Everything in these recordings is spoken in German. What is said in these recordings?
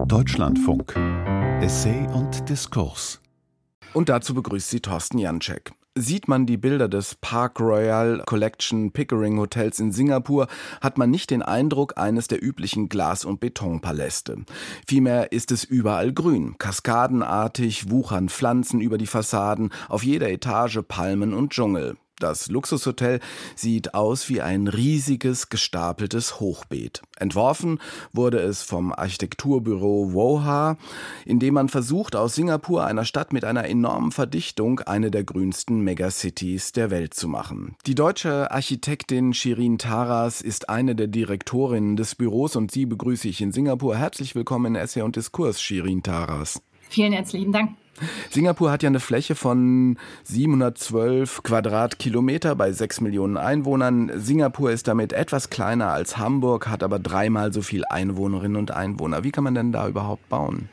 Deutschlandfunk. Essay und Diskurs. Und dazu begrüßt sie Thorsten Janczek. Sieht man die Bilder des Park Royal Collection Pickering Hotels in Singapur, hat man nicht den Eindruck eines der üblichen Glas- und Betonpaläste. Vielmehr ist es überall grün. Kaskadenartig wuchern Pflanzen über die Fassaden, auf jeder Etage Palmen und Dschungel. Das Luxushotel sieht aus wie ein riesiges, gestapeltes Hochbeet. Entworfen wurde es vom Architekturbüro Woha, in dem man versucht, aus Singapur, einer Stadt mit einer enormen Verdichtung, eine der grünsten Megacities der Welt zu machen. Die deutsche Architektin Shirin Taras ist eine der Direktorinnen des Büros und sie begrüße ich in Singapur. Herzlich willkommen in Essay und Diskurs, Shirin Taras. Vielen herzlichen Dank. Singapur hat ja eine Fläche von 712 Quadratkilometer bei 6 Millionen Einwohnern. Singapur ist damit etwas kleiner als Hamburg, hat aber 3-mal so viel Einwohnerinnen und Einwohner. Wie kann man denn da überhaupt bauen?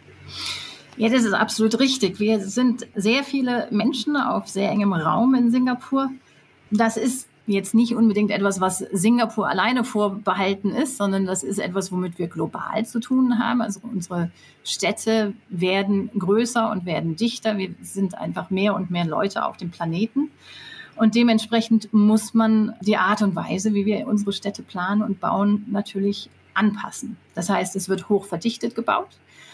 Ja, das ist absolut richtig. Wir sind sehr viele Menschen auf sehr engem Raum in Singapur. Das ist jetzt nicht unbedingt etwas, was Singapur alleine vorbehalten ist, sondern das ist etwas, womit wir global zu tun haben. Also unsere Städte werden größer und werden dichter. Wir sind einfach mehr und mehr Leute auf dem Planeten. Und dementsprechend muss man die Art und Weise, wie wir unsere Städte planen und bauen, natürlich anpassen. Das heißt, es wird hoch verdichtet gebaut.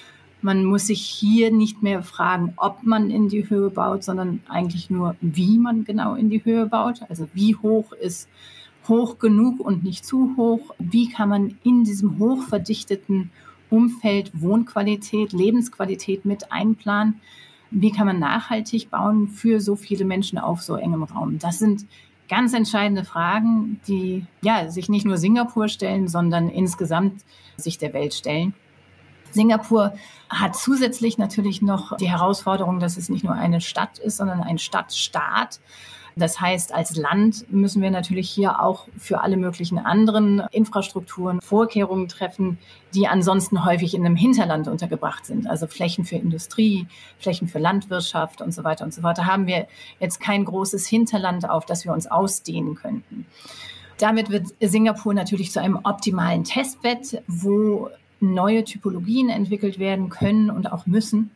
Man muss sich hier nicht mehr fragen, ob man in die Höhe baut, sondern eigentlich nur, wie man genau in die Höhe baut. Also wie hoch ist hoch genug und nicht zu hoch? Wie kann man in diesem hochverdichteten Umfeld Wohnqualität, Lebensqualität mit einplanen? Wie kann man nachhaltig bauen für so viele Menschen auf so engem Raum? Das sind ganz entscheidende Fragen, die sich nicht nur Singapur stellen, sondern insgesamt sich der Welt stellen. Singapur hat zusätzlich natürlich noch die Herausforderung, dass es nicht nur eine Stadt ist, sondern ein Stadtstaat. Das heißt, als Land müssen wir natürlich hier auch für alle möglichen anderen Infrastrukturen Vorkehrungen treffen, die ansonsten häufig in einem Hinterland untergebracht sind. Also Flächen für Industrie, Flächen für Landwirtschaft und so weiter und so fort. Da haben wir jetzt kein großes Hinterland, auf das wir uns ausdehnen könnten. Damit wird Singapur natürlich zu einem optimalen Testbett, wo neue Typologien entwickelt werden können und auch müssen,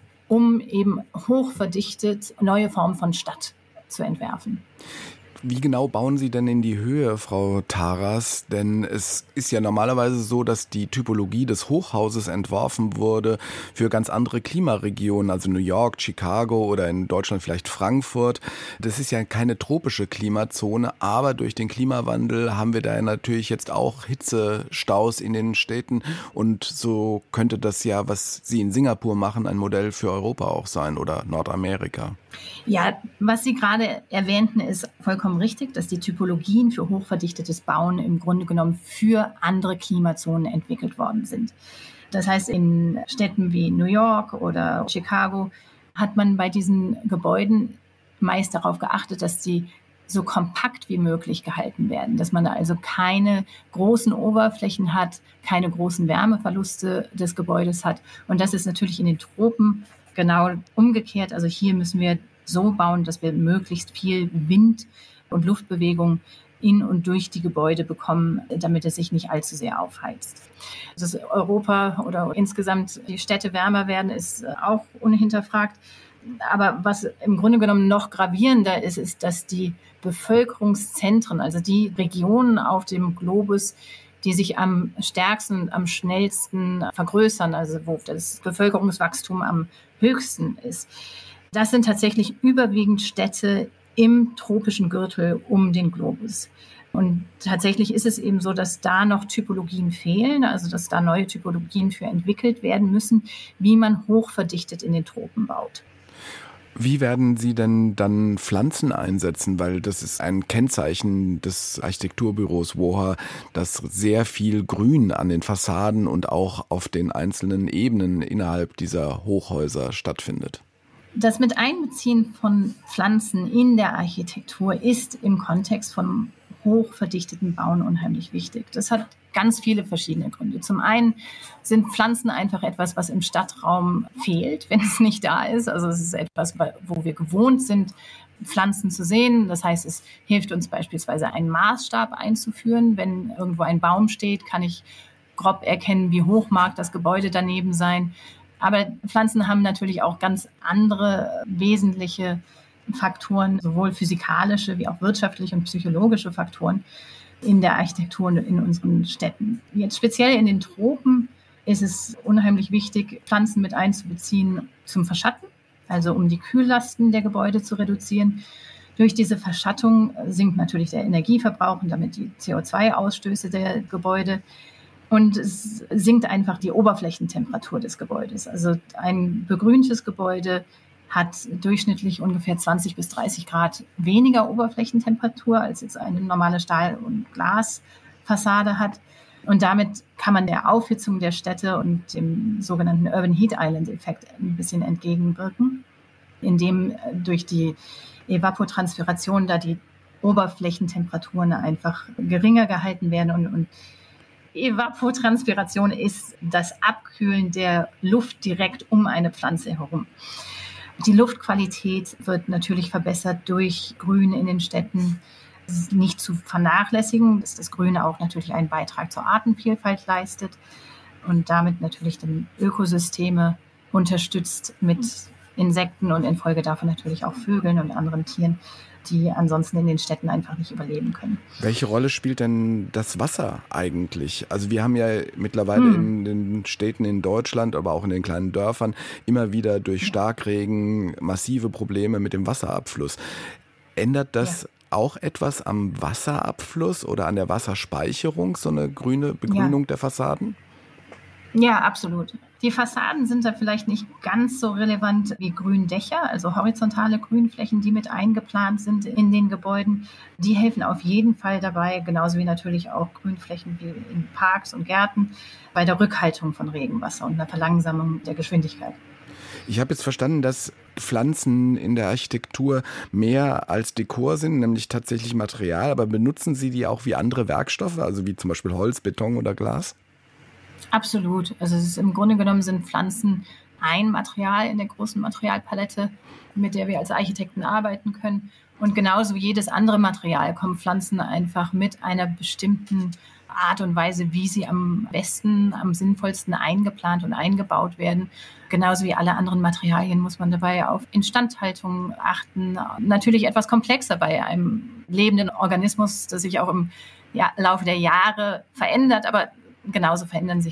um eben hochverdichtet neue Formen von Stadt zu entwerfen. Wie genau bauen Sie denn in die Höhe, Frau Taras? Denn es ist ja normalerweise so, dass die Typologie des Hochhauses entworfen wurde für ganz andere Klimaregionen, also New York, Chicago oder in Deutschland vielleicht Frankfurt. Das ist ja keine tropische Klimazone, aber durch den Klimawandel haben wir da natürlich jetzt auch Hitzestaus in den Städten und so könnte das ja, was Sie in Singapur machen, ein Modell für Europa auch sein oder Nordamerika. Ja, was Sie gerade erwähnten, ist vollkommen richtig, dass die Typologien für hochverdichtetes Bauen im Grunde genommen für andere Klimazonen entwickelt worden sind. Das heißt, in Städten wie New York oder Chicago hat man bei diesen Gebäuden meist darauf geachtet, dass sie so kompakt wie möglich gehalten werden, dass man also keine großen Oberflächen hat, keine großen Wärmeverluste des Gebäudes hat. Und das ist natürlich in den Tropen genau umgekehrt. Also hier müssen wir so bauen, dass wir möglichst viel Wind und Luftbewegung in und durch die Gebäude bekommen, damit es sich nicht allzu sehr aufheizt. Dass Europa oder insgesamt die Städte wärmer werden, ist auch unhinterfragt. Aber was im Grunde genommen noch gravierender ist, ist, dass die Bevölkerungszentren, also die Regionen auf dem Globus, die sich am stärksten und am schnellsten vergrößern, also wo das Bevölkerungswachstum am höchsten ist. Das sind tatsächlich überwiegend Städte im tropischen Gürtel um den Globus. Und tatsächlich ist es eben so, dass da noch Typologien fehlen, also dass da neue Typologien für entwickelt werden müssen, wie man hochverdichtet in den Tropen baut. Wie werden Sie denn dann Pflanzen einsetzen? Weil das ist ein Kennzeichen des Architekturbüros Woha, dass sehr viel Grün an den Fassaden und auch auf den einzelnen Ebenen innerhalb dieser Hochhäuser stattfindet. Das Miteinbeziehen von Pflanzen in der Architektur ist im Kontext von hochverdichteten Bauen unheimlich wichtig. Das hat ganz viele verschiedene Gründe. Zum einen sind Pflanzen einfach etwas, was im Stadtraum fehlt, wenn es nicht da ist. Also es ist etwas, wo wir gewohnt sind, Pflanzen zu sehen. Das heißt, es hilft uns beispielsweise, einen Maßstab einzuführen. Wenn irgendwo ein Baum steht, kann ich grob erkennen, wie hoch mag das Gebäude daneben sein. Aber Pflanzen haben natürlich auch ganz andere wesentliche Faktoren, sowohl physikalische wie auch wirtschaftliche und psychologische Faktoren in der Architektur und in unseren Städten. Jetzt speziell in den Tropen ist es unheimlich wichtig, Pflanzen mit einzubeziehen zum Verschatten, also um die Kühllasten der Gebäude zu reduzieren. Durch diese Verschattung sinkt natürlich der Energieverbrauch und damit die CO2-Ausstöße der Gebäude. Und es sinkt einfach die Oberflächentemperatur des Gebäudes. Also ein begrüntes Gebäude hat durchschnittlich ungefähr 20 bis 30 Grad weniger Oberflächentemperatur, als jetzt eine normale Stahl- und Glasfassade hat. Und damit kann man der Aufhitzung der Städte und dem sogenannten Urban Heat Island-Effekt ein bisschen entgegenwirken, indem durch die Evapotranspiration da die Oberflächentemperaturen einfach geringer gehalten werden. Und Evapotranspiration ist das Abkühlen der Luft direkt um eine Pflanze herum. Die Luftqualität wird natürlich verbessert durch Grün in den Städten. Es ist nicht zu vernachlässigen, dass das Grün auch natürlich einen Beitrag zur Artenvielfalt leistet und damit natürlich die Ökosysteme unterstützt mit Insekten und infolge davon natürlich auch Vögeln und anderen Tieren, die ansonsten in den Städten einfach nicht überleben können. Welche Rolle spielt denn das Wasser eigentlich? Also wir haben ja mittlerweile in den Städten in Deutschland, aber auch in den kleinen Dörfern immer wieder durch Starkregen massive Probleme mit dem Wasserabfluss. Ändert das auch etwas am Wasserabfluss oder an der Wasserspeicherung, so eine grüne Begrünung der Fassaden? Ja, absolut. Die Fassaden sind da vielleicht nicht ganz so relevant wie Gründächer, also horizontale Grünflächen, die mit eingeplant sind in den Gebäuden. Die helfen auf jeden Fall dabei, genauso wie natürlich auch Grünflächen wie in Parks und Gärten, bei der Rückhaltung von Regenwasser und einer Verlangsamung der Geschwindigkeit. Ich habe jetzt verstanden, dass Pflanzen in der Architektur mehr als Dekor sind, nämlich tatsächlich Material, aber benutzen Sie die auch wie andere Werkstoffe, also wie zum Beispiel Holz, Beton oder Glas? Absolut. Also es ist im Grunde genommen sind Pflanzen ein Material in der großen Materialpalette, mit der wir als Architekten arbeiten können. Und genauso wie jedes andere Material kommen Pflanzen einfach mit einer bestimmten Art und Weise, wie sie am besten, am sinnvollsten eingeplant und eingebaut werden. Genauso wie alle anderen Materialien muss man dabei auf Instandhaltung achten. Natürlich etwas komplexer bei einem lebenden Organismus, das sich auch im Laufe der Jahre verändert, aber genauso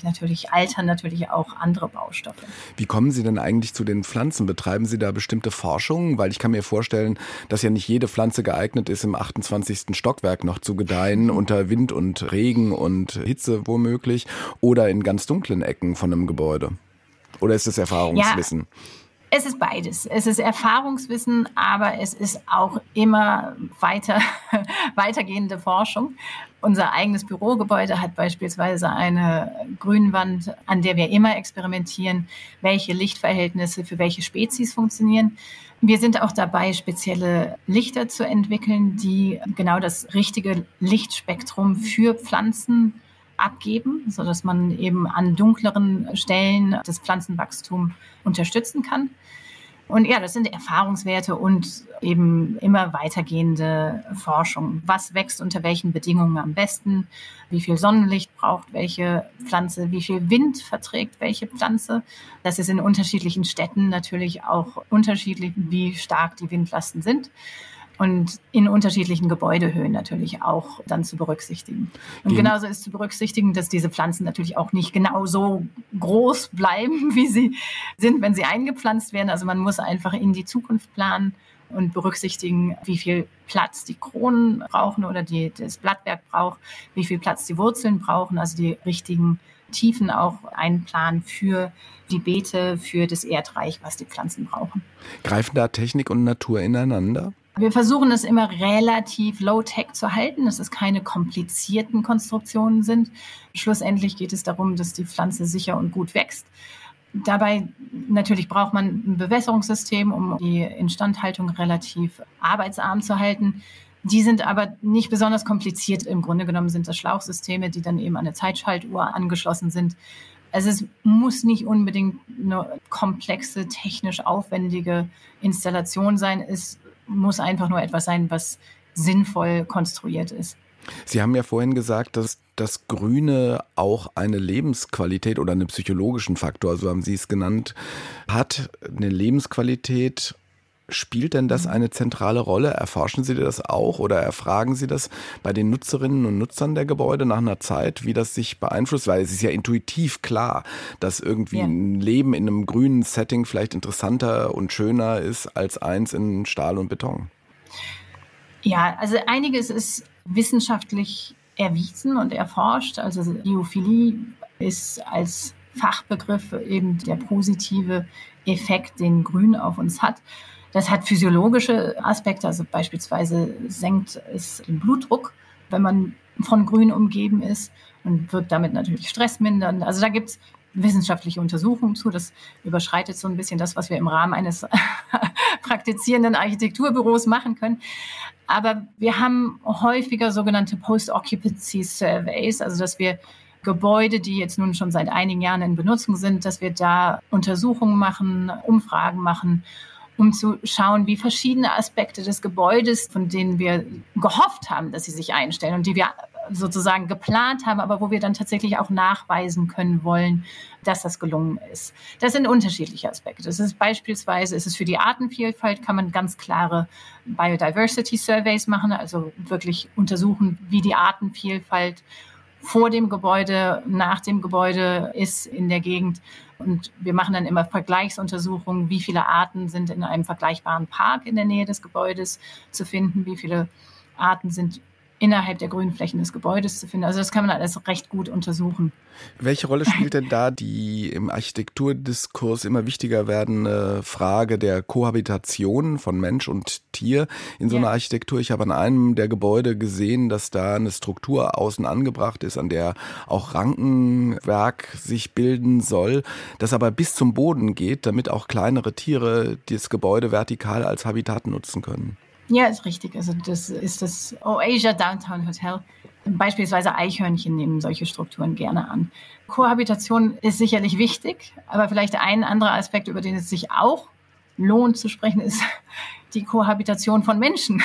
altern natürlich auch andere Baustoffe. Wie kommen Sie denn eigentlich zu den Pflanzen? Betreiben Sie da bestimmte Forschungen? Weil ich kann mir vorstellen, dass ja nicht jede Pflanze geeignet ist, im 28. Stockwerk noch zu gedeihen, unter Wind und Regen und Hitze womöglich oder in ganz dunklen Ecken von einem Gebäude. Oder ist es Erfahrungswissen? Ja. Es ist beides. Es ist Erfahrungswissen, aber es ist auch immer weitergehende Forschung. Unser eigenes Bürogebäude hat beispielsweise eine Grünwand, an der wir immer experimentieren, welche Lichtverhältnisse für welche Spezies funktionieren. Wir sind auch dabei, spezielle Lichter zu entwickeln, die genau das richtige Lichtspektrum für Pflanzen abgeben, sodass man eben an dunkleren Stellen das Pflanzenwachstum unterstützen kann. Und ja, das sind Erfahrungswerte und eben immer weitergehende Forschung. Was wächst unter welchen Bedingungen am besten? Wie viel Sonnenlicht braucht welche Pflanze? Wie viel Wind verträgt welche Pflanze? Das ist in unterschiedlichen Städten natürlich auch unterschiedlich, wie stark die Windlasten sind. Und in unterschiedlichen Gebäudehöhen natürlich auch dann zu berücksichtigen. Und genauso ist zu berücksichtigen, dass diese Pflanzen natürlich auch nicht genau so groß bleiben, wie sie sind, wenn sie eingepflanzt werden. Also man muss einfach in die Zukunft planen und berücksichtigen, wie viel Platz die Kronen brauchen oder das Blattwerk braucht, wie viel Platz die Wurzeln brauchen, also die richtigen Tiefen auch einplanen für die Beete, für das Erdreich, was die Pflanzen brauchen. Greifen da Technik und Natur ineinander? Wir versuchen es immer relativ low-tech zu halten, dass es keine komplizierten Konstruktionen sind. Schlussendlich geht es darum, dass die Pflanze sicher und gut wächst. Dabei natürlich braucht man ein Bewässerungssystem, um die Instandhaltung relativ arbeitsarm zu halten. Die sind aber nicht besonders kompliziert. Im Grunde genommen sind das Schlauchsysteme, die dann eben an eine Zeitschaltuhr angeschlossen sind. Also es muss nicht unbedingt eine komplexe, technisch aufwendige Installation sein. Es muss einfach nur etwas sein, was sinnvoll konstruiert ist. Sie haben ja vorhin gesagt, dass das Grüne auch eine Lebensqualität oder einen psychologischen Faktor, so haben Sie es genannt, hat. Eine Lebensqualität. Spielt denn das eine zentrale Rolle? Erforschen Sie das auch oder erfragen Sie das bei den Nutzerinnen und Nutzern der Gebäude nach einer Zeit, wie das sich beeinflusst? Weil es ist ja intuitiv klar, dass irgendwie ein Leben in einem grünen Setting vielleicht interessanter und schöner ist als eins in Stahl und Beton. Ja, also einiges ist wissenschaftlich erwiesen und erforscht. Also Biophilie ist als Fachbegriff eben der positive Effekt, den Grün auf uns hat. Das hat physiologische Aspekte, also beispielsweise senkt es den Blutdruck, wenn man von Grün umgeben ist und wirkt damit natürlich stressmindernd. Also da gibt es wissenschaftliche Untersuchungen zu. Das überschreitet so ein bisschen das, was wir im Rahmen eines praktizierenden Architekturbüros machen können. Aber wir haben häufiger sogenannte Post-Occupancy Surveys, also dass wir Gebäude, die jetzt nun schon seit einigen Jahren in Benutzung sind, dass wir da Untersuchungen machen, Umfragen machen, um zu schauen, wie verschiedene Aspekte des Gebäudes, von denen wir gehofft haben, dass sie sich einstellen und die wir sozusagen geplant haben, aber wo wir dann tatsächlich auch nachweisen können wollen, dass das gelungen ist. Das sind unterschiedliche Aspekte. Das ist beispielsweise, ist es für die Artenvielfalt, kann man ganz klare Biodiversity Surveys machen, also wirklich untersuchen, wie die Artenvielfalt vor dem Gebäude, nach dem Gebäude ist in der Gegend. Und wir machen dann immer Vergleichsuntersuchungen, wie viele Arten sind in einem vergleichbaren Park in der Nähe des Gebäudes zu finden, wie viele Arten sind innerhalb der Grünflächen des Gebäudes zu finden. Also das kann man alles recht gut untersuchen. Welche Rolle spielt denn da die im Architekturdiskurs immer wichtiger werdende Frage der Kohabitation von Mensch und Tier in so einer Architektur? Ich habe an einem der Gebäude gesehen, dass da eine Struktur außen angebracht ist, an der auch Rankenwerk sich bilden soll, das aber bis zum Boden geht, damit auch kleinere Tiere das Gebäude vertikal als Habitat nutzen können. Ja, ist richtig. Also das ist das Oasia Downtown Hotel. Beispielsweise Eichhörnchen nehmen solche Strukturen gerne an. Kohabitation ist sicherlich wichtig, aber vielleicht ein anderer Aspekt, über den es sich auch lohnt zu sprechen, ist die Kohabitation von Menschen.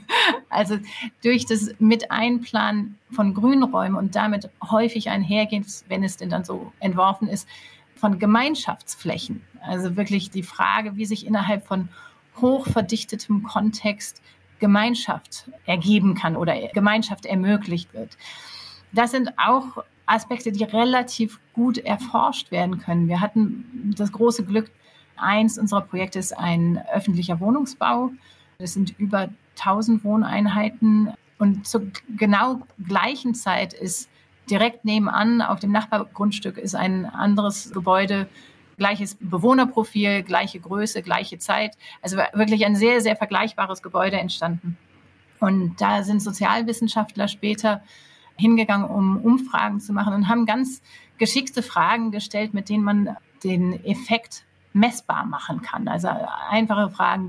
Also durch das Miteinplanen von Grünräumen und damit häufig einhergehend, wenn es denn dann so entworfen ist, von Gemeinschaftsflächen. Also wirklich die Frage, wie sich innerhalb von hochverdichtetem Kontext Gemeinschaft ergeben kann oder Gemeinschaft ermöglicht wird. Das sind auch Aspekte, die relativ gut erforscht werden können. Wir hatten das große Glück, eins unserer Projekte ist ein öffentlicher Wohnungsbau. Das sind über 1000 Wohneinheiten und zur genau gleichen Zeit ist direkt nebenan auf dem Nachbargrundstück ist ein anderes Gebäude, gleiches Bewohnerprofil, gleiche Größe, gleiche Zeit. Also wirklich ein sehr, sehr vergleichbares Gebäude entstanden. Und da sind Sozialwissenschaftler später hingegangen, um Umfragen zu machen und haben ganz geschickte Fragen gestellt, mit denen man den Effekt messbar machen kann. Also einfache Fragen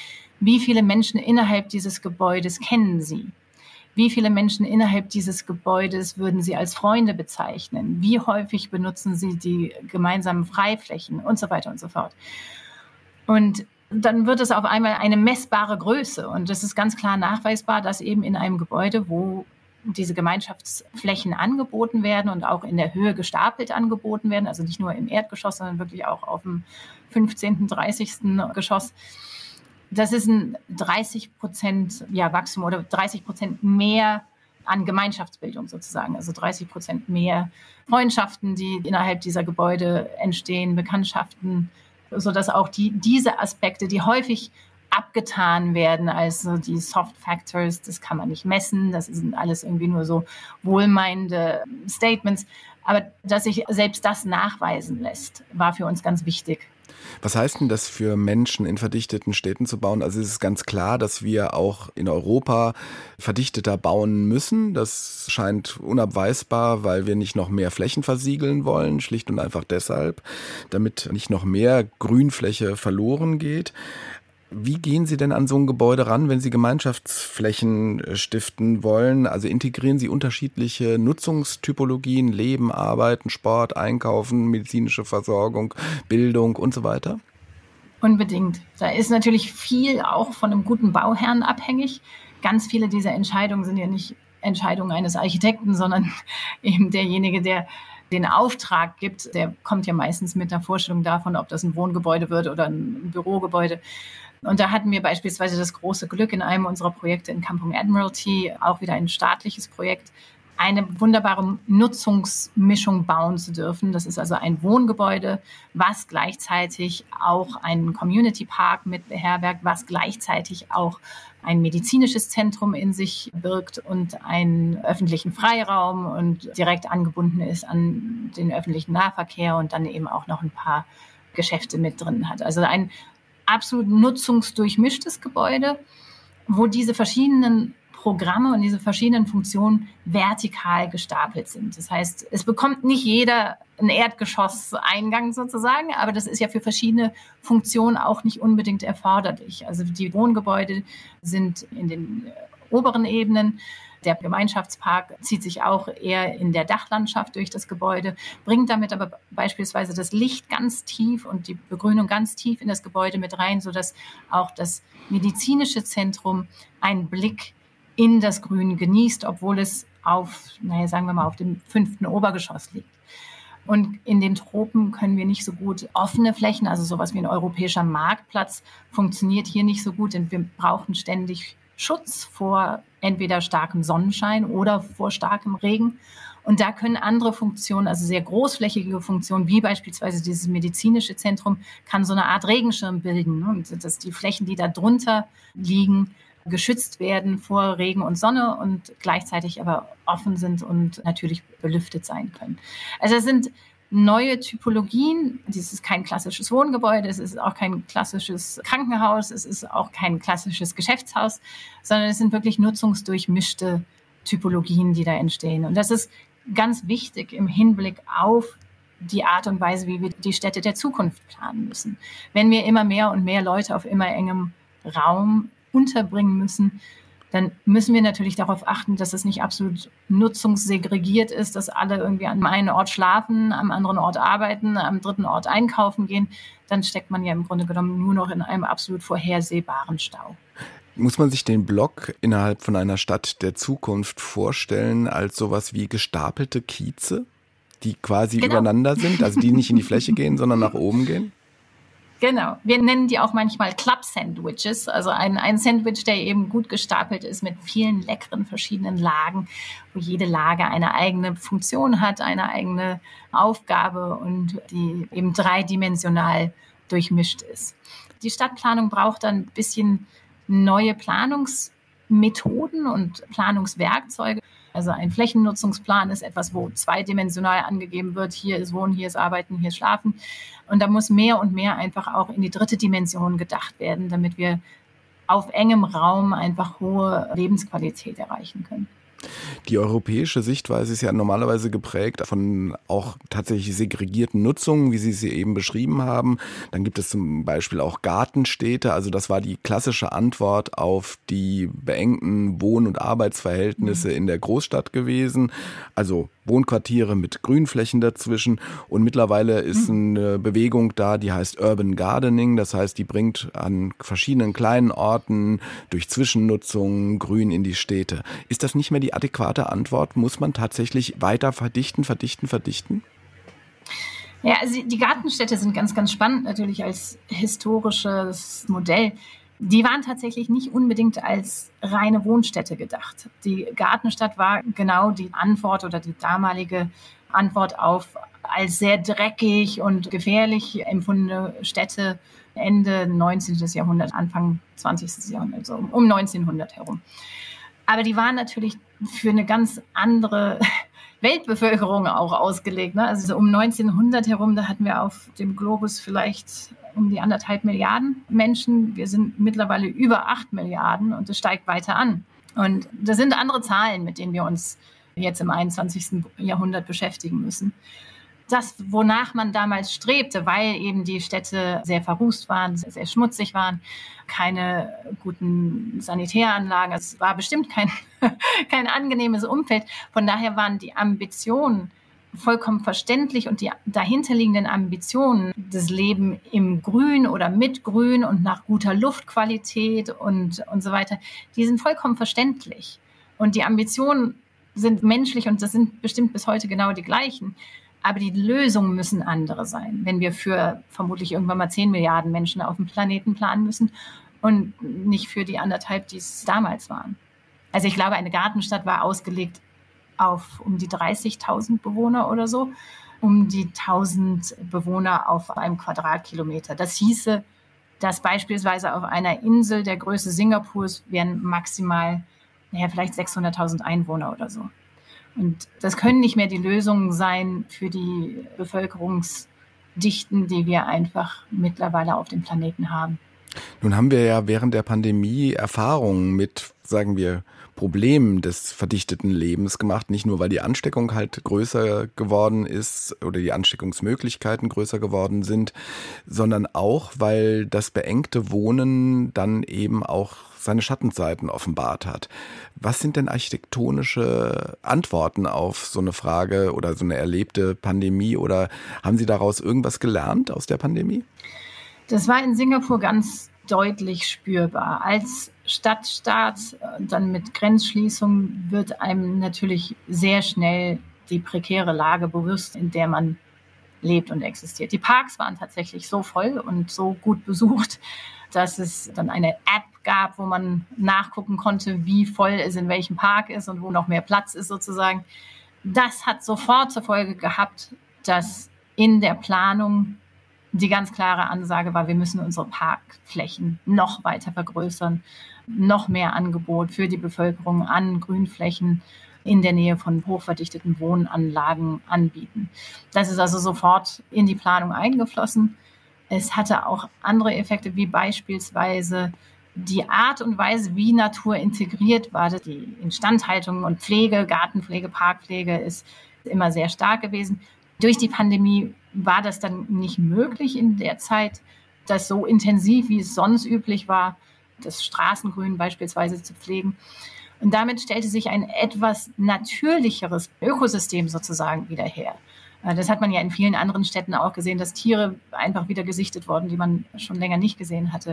wie viele Menschen innerhalb dieses Gebäudes kennen Sie? Wie viele Menschen innerhalb dieses Gebäudes würden Sie als Freunde bezeichnen? Wie häufig benutzen Sie die gemeinsamen Freiflächen und so weiter und so fort? Und dann wird es auf einmal eine messbare Größe. Und es ist ganz klar nachweisbar, dass eben in einem Gebäude, wo diese Gemeinschaftsflächen angeboten werden und auch in der Höhe gestapelt angeboten werden, also nicht nur im Erdgeschoss, sondern wirklich auch auf dem 15., 30. Geschoss, das ist ein 30% Wachstum oder 30% mehr an Gemeinschaftsbildung sozusagen. Also 30% mehr Freundschaften, die innerhalb dieser Gebäude entstehen, Bekanntschaften, sodass auch diese Aspekte, die häufig abgetan werden als so die Soft Factors, das kann man nicht messen, das sind alles irgendwie nur so wohlmeinende Statements. Aber dass sich selbst das nachweisen lässt, war für uns ganz wichtig. Was heißt denn das für Menschen, in verdichteten Städten zu bauen? Also es ist ganz klar, dass wir auch in Europa verdichteter bauen müssen. Das scheint unabweisbar, weil wir nicht noch mehr Flächen versiegeln wollen, schlicht und einfach deshalb, damit nicht noch mehr Grünfläche verloren geht. Wie gehen Sie denn an so ein Gebäude ran, wenn Sie Gemeinschaftsflächen stiften wollen? Also integrieren Sie unterschiedliche Nutzungstypologien, Leben, Arbeiten, Sport, Einkaufen, medizinische Versorgung, Bildung und so weiter? Unbedingt. Da ist natürlich viel auch von einem guten Bauherrn abhängig. Ganz viele dieser Entscheidungen sind ja nicht Entscheidung eines Architekten, sondern eben derjenige, der den Auftrag gibt, der kommt ja meistens mit einer Vorstellung davon, ob das ein Wohngebäude wird oder ein Bürogebäude. Und da hatten wir beispielsweise das große Glück, in einem unserer Projekte in Kampung Admiralty, auch wieder ein staatliches Projekt, eine wunderbare Nutzungsmischung bauen zu dürfen. Das ist also ein Wohngebäude, was gleichzeitig auch einen Community Park mit beherbergt, was gleichzeitig auch ein medizinisches Zentrum in sich birgt und einen öffentlichen Freiraum und direkt angebunden ist an den öffentlichen Nahverkehr und dann eben auch noch ein paar Geschäfte mit drin hat. Also ein absolut nutzungsdurchmischtes Gebäude, wo diese verschiedenen Programme und diese verschiedenen Funktionen vertikal gestapelt sind. Das heißt, es bekommt nicht jeder einen Erdgeschosseingang sozusagen, aber das ist ja für verschiedene Funktionen auch nicht unbedingt erforderlich. Also die Wohngebäude sind in den oberen Ebenen. Der Gemeinschaftspark zieht sich auch eher in der Dachlandschaft durch das Gebäude, bringt damit aber beispielsweise das Licht ganz tief und die Begrünung ganz tief in das Gebäude mit rein, sodass auch das medizinische Zentrum einen Blick in das Grün genießt, obwohl es auf dem 5. Obergeschoss liegt. Und in den Tropen können wir nicht so gut offene Flächen, also sowas wie ein europäischer Marktplatz, funktioniert hier nicht so gut, denn wir brauchen ständig Schutz vor entweder starkem Sonnenschein oder vor starkem Regen. Und da können andere Funktionen, also sehr großflächige Funktionen, wie beispielsweise dieses medizinische Zentrum, kann so eine Art Regenschirm bilden. Und dass die Flächen, die da drunter liegen, geschützt werden vor Regen und Sonne und gleichzeitig aber offen sind und natürlich belüftet sein können. Also es sind neue Typologien. Dies ist kein klassisches Wohngebäude, es ist auch kein klassisches Krankenhaus, es ist auch kein klassisches Geschäftshaus, sondern es sind wirklich nutzungsdurchmischte Typologien, die da entstehen. Und das ist ganz wichtig im Hinblick auf die Art und Weise, wie wir die Städte der Zukunft planen müssen. Wenn wir immer mehr und mehr Leute auf immer engem Raum unterbringen müssen, dann müssen wir natürlich darauf achten, dass es nicht absolut nutzungssegregiert ist, dass alle irgendwie an einem Ort schlafen, am anderen Ort arbeiten, am dritten Ort einkaufen gehen. Dann steckt man ja im Grunde genommen nur noch in einem absolut vorhersehbaren Stau. Muss man sich den Block innerhalb von einer Stadt der Zukunft vorstellen als sowas wie gestapelte Kieze, die quasi übereinander sind, also die nicht in die Fläche gehen, sondern nach oben gehen? Genau. Wir nennen die auch manchmal Club-Sandwiches, also ein Sandwich, der eben gut gestapelt ist mit vielen leckeren verschiedenen Lagen, wo jede Lage eine eigene Funktion hat, eine eigene Aufgabe und die eben dreidimensional durchmischt ist. Die Stadtplanung braucht dann ein bisschen neue Planungsmethoden und Planungswerkzeuge. Also ein Flächennutzungsplan ist etwas, wo zweidimensional angegeben wird, hier ist Wohnen, hier ist Arbeiten, hier ist Schlafen. Und da muss mehr und mehr einfach auch in die dritte Dimension gedacht werden, damit wir auf engem Raum einfach hohe Lebensqualität erreichen können. Die europäische Sichtweise ist ja normalerweise geprägt von auch tatsächlich segregierten Nutzungen, wie Sie sie eben beschrieben haben. Dann gibt es zum Beispiel auch Gartenstädte. Also das war die klassische Antwort auf die beengten Wohn- und Arbeitsverhältnisse in der Großstadt gewesen. Also Wohnquartiere mit Grünflächen dazwischen. Und mittlerweile ist eine Bewegung da, die heißt Urban Gardening. Das heißt, die bringt an verschiedenen kleinen Orten durch Zwischennutzung Grün in die Städte. Ist das nicht mehr die adäquate Antwort? Muss man tatsächlich weiter verdichten? Ja, also die Gartenstädte sind ganz, ganz spannend natürlich als historisches Modell. Die waren tatsächlich nicht unbedingt als reine Wohnstätte gedacht. Die Gartenstadt war genau die Antwort oder die damalige Antwort auf als sehr dreckig und gefährlich empfundene Städte Ende 19. Jahrhundert, Anfang 20. Jahrhundert, so um 1900 herum. Aber die waren natürlich für eine ganz andere Weltbevölkerung auch ausgelegt. Ne? Also so um 1900 herum, da hatten wir auf dem Globus vielleicht um die 1,5 Milliarden Menschen. Wir sind mittlerweile über 8 Milliarden und es steigt weiter an. Und das sind andere Zahlen, mit denen wir uns jetzt im 21. Jahrhundert beschäftigen müssen. Das, wonach man damals strebte, weil eben die Städte sehr verrußt waren, sehr schmutzig waren, keine guten Sanitäranlagen. Es war bestimmt kein angenehmes Umfeld. Von daher waren die Ambitionen vollkommen verständlich und die dahinterliegenden Ambitionen, das Leben im Grün oder mit Grün und nach guter Luftqualität und so weiter, die sind vollkommen verständlich. Und die Ambitionen sind menschlich und das sind bestimmt bis heute genau die gleichen. Aber die Lösungen müssen andere sein, wenn wir für vermutlich irgendwann mal 10 Milliarden Menschen auf dem Planeten planen müssen und nicht für die 1,5, die es damals waren. Also ich glaube, eine Gartenstadt war ausgelegt auf um die 30.000 Bewohner oder so, um die 1.000 Bewohner auf einem Quadratkilometer. Das hieße, dass beispielsweise auf einer Insel der Größe Singapurs wären maximal vielleicht 600.000 Einwohner oder so. Und das können nicht mehr die Lösungen sein für die Bevölkerungsdichten, die wir einfach mittlerweile auf dem Planeten haben. Nun haben wir ja während der Pandemie Erfahrungen mit, sagen wir, Problemen des verdichteten Lebens gemacht. Nicht nur, weil die Ansteckung halt größer geworden ist oder die Ansteckungsmöglichkeiten größer geworden sind, sondern auch, weil das beengte Wohnen dann eben auch seine Schattenseiten offenbart hat. Was sind denn architektonische Antworten auf so eine Frage oder so eine erlebte Pandemie? Oder haben Sie daraus irgendwas gelernt aus der Pandemie? Das war in Singapur ganz deutlich spürbar. Als Stadtstaat, dann mit Grenzschließung, wird einem natürlich sehr schnell die prekäre Lage bewusst, in der man lebt und existiert. Die Parks waren tatsächlich so voll und so gut besucht, dass es dann eine App gab, wo man nachgucken konnte, wie voll es in welchem Park ist und wo noch mehr Platz ist sozusagen. Das hat sofort zur Folge gehabt, dass in der Planung die ganz klare Ansage war, wir müssen unsere Parkflächen noch weiter vergrößern, noch mehr Angebot für die Bevölkerung an Grünflächen in der Nähe von hochverdichteten Wohnanlagen anbieten. Das ist also sofort in die Planung eingeflossen. Es hatte auch andere Effekte, wie beispielsweise die Art und Weise, wie Natur integriert war. Die Instandhaltung und Pflege, Gartenpflege, Parkpflege ist immer sehr stark gewesen. Durch die Pandemie war das dann nicht möglich in der Zeit, das so intensiv, wie es sonst üblich war, das Straßengrün beispielsweise zu pflegen. Und damit stellte sich ein etwas natürlicheres Ökosystem sozusagen wieder her. Das hat man ja in vielen anderen Städten auch gesehen, dass Tiere einfach wieder gesichtet wurden, die man schon länger nicht gesehen hatte.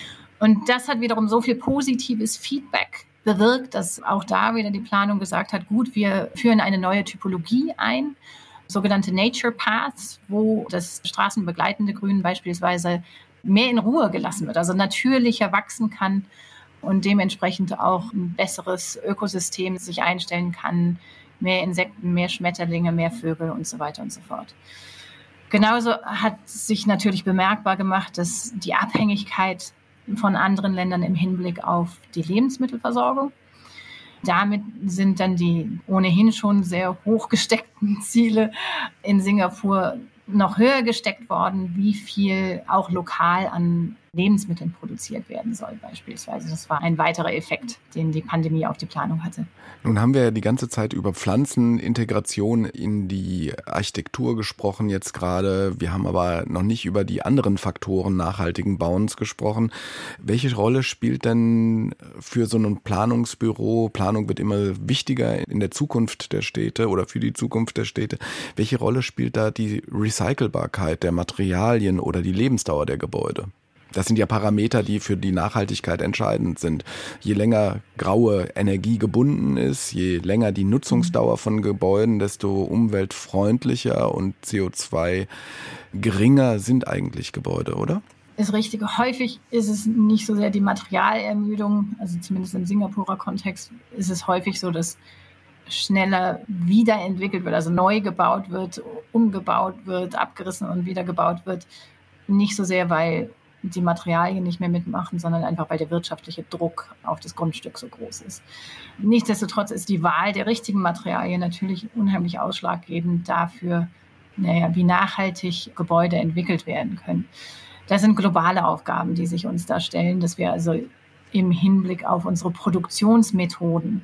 Und das hat wiederum so viel positives Feedback bewirkt, dass auch da wieder die Planung gesagt hat, gut, wir führen eine neue Typologie ein, sogenannte Nature Paths, wo das straßenbegleitende Grün beispielsweise mehr in Ruhe gelassen wird, also natürlicher wachsen kann und dementsprechend auch ein besseres Ökosystem sich einstellen kann, mehr Insekten, mehr Schmetterlinge, mehr Vögel und so weiter und so fort. Genauso hat sich natürlich bemerkbar gemacht, dass die Abhängigkeit von anderen Ländern im Hinblick auf die Lebensmittelversorgung. Damit sind dann die ohnehin schon sehr hoch gesteckten Ziele in Singapur noch höher gesteckt worden, wie viel auch lokal an Lebensmitteln produziert werden soll beispielsweise. Das war ein weiterer Effekt, den die Pandemie auf die Planung hatte. Nun haben wir ja die ganze Zeit über Pflanzenintegration in die Architektur gesprochen jetzt gerade. Wir haben aber noch nicht über die anderen Faktoren nachhaltigen Bauens gesprochen. Welche Rolle spielt denn für so ein Planungsbüro, Planung wird immer wichtiger in der Zukunft der Städte oder für die Zukunft der Städte, welche Rolle spielt da die Recycelbarkeit der Materialien oder die Lebensdauer der Gebäude? Das sind ja Parameter, die für die Nachhaltigkeit entscheidend sind. Je länger graue Energie gebunden ist, je länger die Nutzungsdauer von Gebäuden, desto umweltfreundlicher und CO2 geringer sind eigentlich Gebäude, oder? Ist richtig. Häufig ist es nicht so sehr die Materialermüdung, also zumindest im Singapurer Kontext ist es häufig so, dass schneller wiederentwickelt wird, also neu gebaut wird, umgebaut wird, abgerissen und wieder gebaut wird. Nicht so sehr, weil die Materialien nicht mehr mitmachen, sondern einfach, weil der wirtschaftliche Druck auf das Grundstück so groß ist. Nichtsdestotrotz ist die Wahl der richtigen Materialien natürlich unheimlich ausschlaggebend dafür, wie nachhaltig Gebäude entwickelt werden können. Das sind globale Aufgaben, die sich uns da stellen, dass wir also im Hinblick auf unsere Produktionsmethoden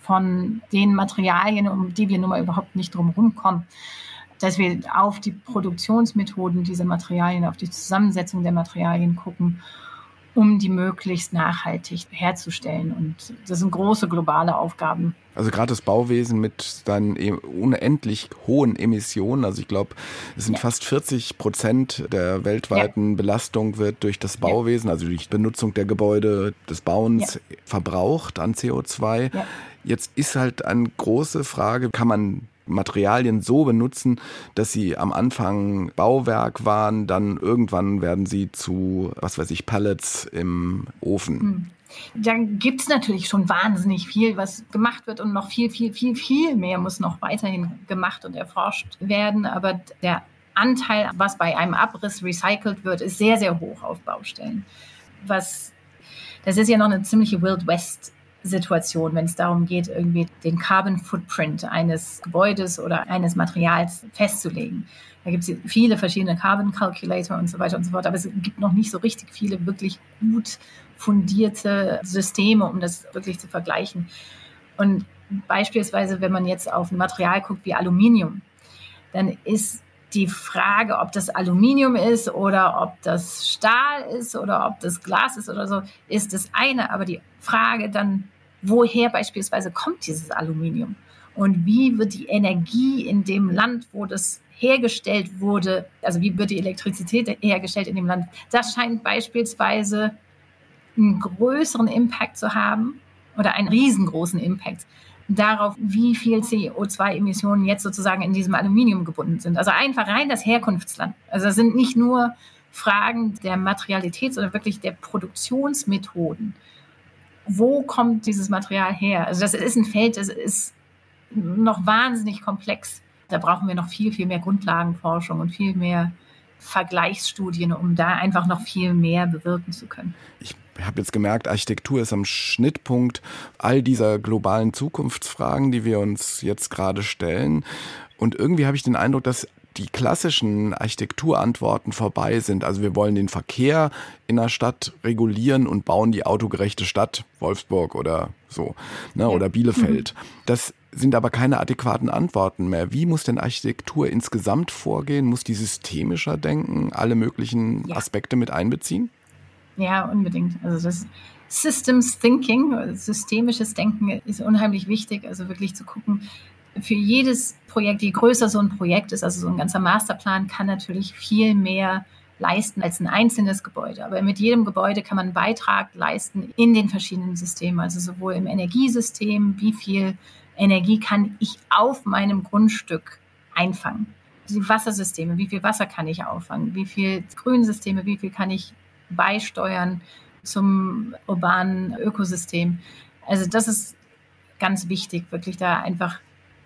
von den Materialien, um die wir nun mal überhaupt nicht drum rumkommen, dass wir auf die Produktionsmethoden dieser Materialien, auf die Zusammensetzung der Materialien gucken um die möglichst nachhaltig herzustellen. Und das sind große globale Aufgaben. Also gerade das Bauwesen mit seinen unendlich hohen Emissionen, also ich glaube, es sind fast 40% der weltweiten Belastung wird durch das Bauwesen, also durch Benutzung der Gebäude, des Bauens verbraucht an CO2. Ja. Jetzt ist halt eine große Frage, kann man Materialien so benutzen, dass sie am Anfang Bauwerk waren, dann irgendwann werden sie zu, Pellets im Ofen. Da gibt es natürlich schon wahnsinnig viel, was gemacht wird und noch viel mehr muss noch weiterhin gemacht und erforscht werden. Aber der Anteil, was bei einem Abriss recycelt wird, ist sehr, sehr hoch auf Baustellen. Das ist ja noch eine ziemliche Wild West Situation, wenn es darum geht, irgendwie den Carbon Footprint eines Gebäudes oder eines Materials festzulegen. Da gibt es viele verschiedene Carbon Calculator und so weiter und so fort, aber es gibt noch nicht so richtig viele wirklich gut fundierte Systeme, um das wirklich zu vergleichen. Und beispielsweise, wenn man jetzt auf ein Material guckt wie Aluminium, dann ist die Frage, ob das Aluminium ist oder ob das Stahl ist oder ob das Glas ist oder so, ist das eine. Aber die Frage dann, woher beispielsweise kommt dieses Aluminium? Und wie wird die Energie in dem Land, wo das hergestellt wurde, also wie wird die Elektrizität hergestellt in dem Land? Das scheint beispielsweise einen größeren Impact zu haben oder einen riesengroßen Impact darauf, wie viel CO2-Emissionen jetzt sozusagen in diesem Aluminium gebunden sind. Also einfach rein das Herkunftsland. Also das sind nicht nur Fragen der Materialität, sondern wirklich der Produktionsmethoden. Wo kommt dieses Material her? Also das ist ein Feld, das ist noch wahnsinnig komplex. Da brauchen wir noch viel mehr Grundlagenforschung und viel mehr Vergleichsstudien, um da einfach noch viel mehr bewirken zu können. Ich habe jetzt gemerkt, Architektur ist am Schnittpunkt all dieser globalen Zukunftsfragen, die wir uns jetzt gerade stellen. Und irgendwie habe ich den Eindruck, dass die klassischen Architekturantworten vorbei sind. Also wir wollen den Verkehr in der Stadt regulieren und bauen die autogerechte Stadt, Wolfsburg oder so, oder Bielefeld. Das sind aber keine adäquaten Antworten mehr. Wie muss denn Architektur insgesamt vorgehen? Muss die systemischer denken, alle möglichen Aspekte mit einbeziehen? Ja, unbedingt. Also das Systems Thinking, systemisches Denken ist unheimlich wichtig. Also wirklich zu gucken, für jedes Projekt, je größer so ein Projekt ist, also so ein ganzer Masterplan kann natürlich viel mehr leisten als ein einzelnes Gebäude. Aber mit jedem Gebäude kann man einen Beitrag leisten in den verschiedenen Systemen. Also sowohl im Energiesystem, wie viel Energie kann ich auf meinem Grundstück einfangen. Die Wassersysteme, wie viel Wasser kann ich auffangen? Wie viel Grünsysteme, wie viel kann ich beisteuern zum urbanen Ökosystem? Also das ist ganz wichtig, wirklich da einfach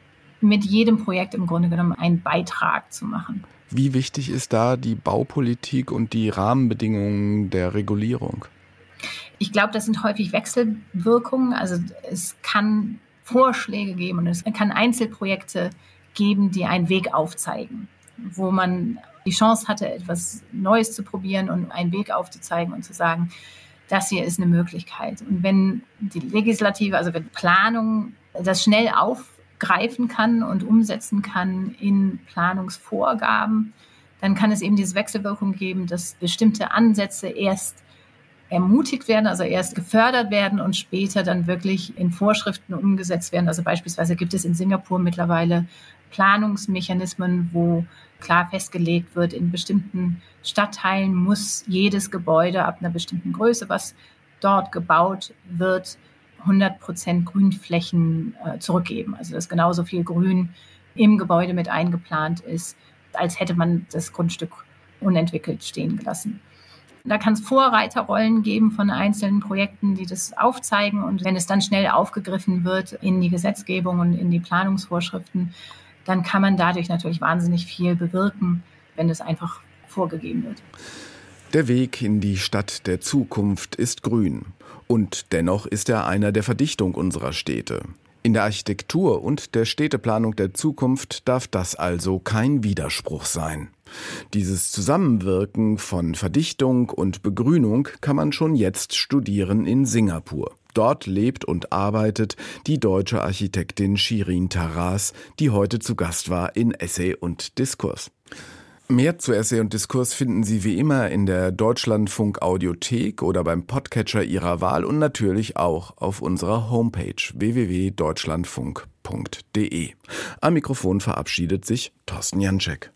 mit jedem Projekt im Grunde genommen einen Beitrag zu machen. Wie wichtig ist da die Baupolitik und die Rahmenbedingungen der Regulierung? Ich glaube, das sind häufig Wechselwirkungen. Also es kann Vorschläge geben und es kann Einzelprojekte geben, die einen Weg aufzeigen, wo man die Chance hatte, etwas Neues zu probieren und einen Weg aufzuzeigen und zu sagen, das hier ist eine Möglichkeit. Und wenn die Legislative, also wenn Planung das schnell aufgreifen kann und umsetzen kann in Planungsvorgaben, dann kann es eben diese Wechselwirkung geben, dass bestimmte Ansätze erst ermutigt werden, also erst gefördert werden und später dann wirklich in Vorschriften umgesetzt werden. Also beispielsweise gibt es in Singapur mittlerweile Planungsmechanismen, wo klar festgelegt wird, in bestimmten Stadtteilen muss jedes Gebäude ab einer bestimmten Größe, was dort gebaut wird, 100% Grünflächen zurückgeben. Also dass genauso viel Grün im Gebäude mit eingeplant ist, als hätte man das Grundstück unentwickelt stehen gelassen. Da kann es Vorreiterrollen geben von einzelnen Projekten, die das aufzeigen. Und wenn es dann schnell aufgegriffen wird in die Gesetzgebung und in die Planungsvorschriften, dann kann man dadurch natürlich wahnsinnig viel bewirken, wenn es einfach vorgegeben wird. Der Weg in die Stadt der Zukunft ist grün. Und dennoch ist er einer der Verdichtung unserer Städte. In der Architektur und der Städteplanung der Zukunft darf das also kein Widerspruch sein. Dieses Zusammenwirken von Verdichtung und Begrünung kann man schon jetzt studieren in Singapur. Dort lebt und arbeitet die deutsche Architektin Shirin Taras, die heute zu Gast war in Essay und Diskurs. Mehr zu Essay und Diskurs finden Sie wie immer in der Deutschlandfunk Audiothek oder beim Podcatcher Ihrer Wahl und natürlich auch auf unserer Homepage www.deutschlandfunk.de. Am Mikrofon verabschiedet sich Thorsten Janczek.